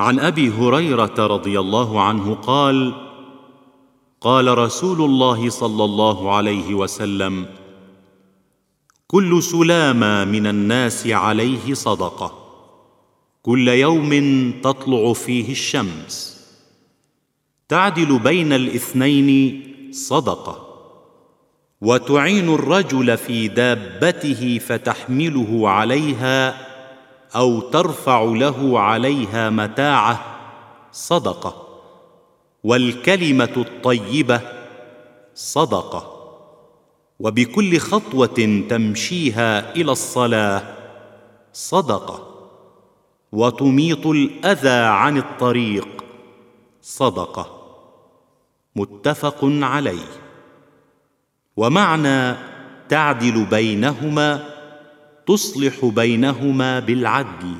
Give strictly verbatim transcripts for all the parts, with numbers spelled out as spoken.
عن أبي هريرة رضي الله عنه قال: قال رسول الله صلى الله عليه وسلم: كل سلامة من الناس عليه صدقة، كل يوم تطلع فيه الشمس، تعدل بين الاثنين صدقة، وتعين الرجل في دابته فتحمله عليها أو ترفع له عليها متاعه صدقة، والكلمة الطيبة صدقة، وبكل خطوة تمشيها إلى الصلاة صدقة، وتميط الأذى عن الطريق صدقة. متفق عليه. ومعنى تعدل بينهما تصلح بينهما بالعدل.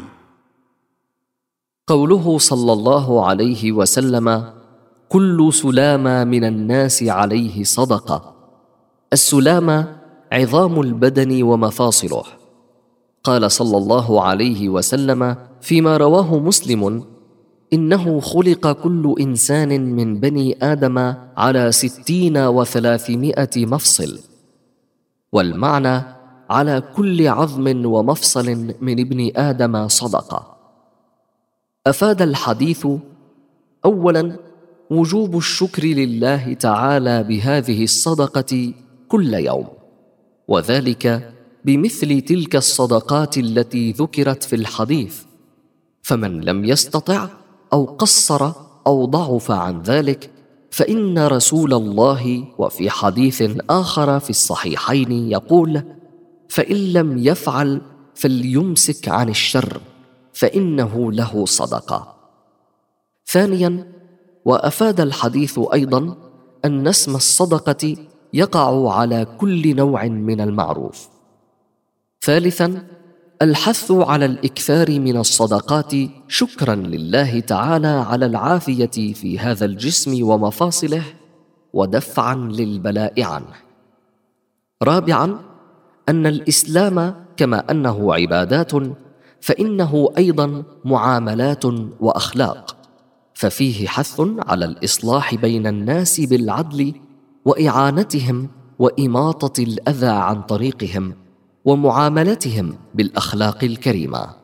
قوله صلى الله عليه وسلم: كل سلامة من الناس عليه صدقة. السلامة عظام البدن ومفاصله. قال صلى الله عليه وسلم فيما رواه مسلم: إنه خلق كل إنسان من بني آدم على ستين وثلاثمائة مفصل، والمعنى على كل عظم ومفصل من ابن آدم صدقة. أفاد الحديث: أولاً وجوب الشكر لله تعالى بهذه الصدقة كل يوم، وذلك بمثل تلك الصدقات التي ذكرت في الحديث، فمن لم يستطع أو قصر أو ضعف عن ذلك فإن رسول الله وفي حديث آخر في الصحيحين يقول: فإن لم يفعل فليمسك عن الشر فإنه له صدقة. ثانياً، وأفاد الحديث أيضاً أن اسم الصدقة يقع على كل نوع من المعروف. ثالثاً، الحث على الإكثار من الصدقات شكراً لله تعالى على العافية في هذا الجسم ومفاصله ودفعاً للبلاء عنه. رابعاً، أن الإسلام كما أنه عبادات فإنه أيضاً معاملات وأخلاق، ففيه حث على الإصلاح بين الناس بالعدل وإعانتهم وإماطة الأذى عن طريقهم ومعاملتهم بالأخلاق الكريمة.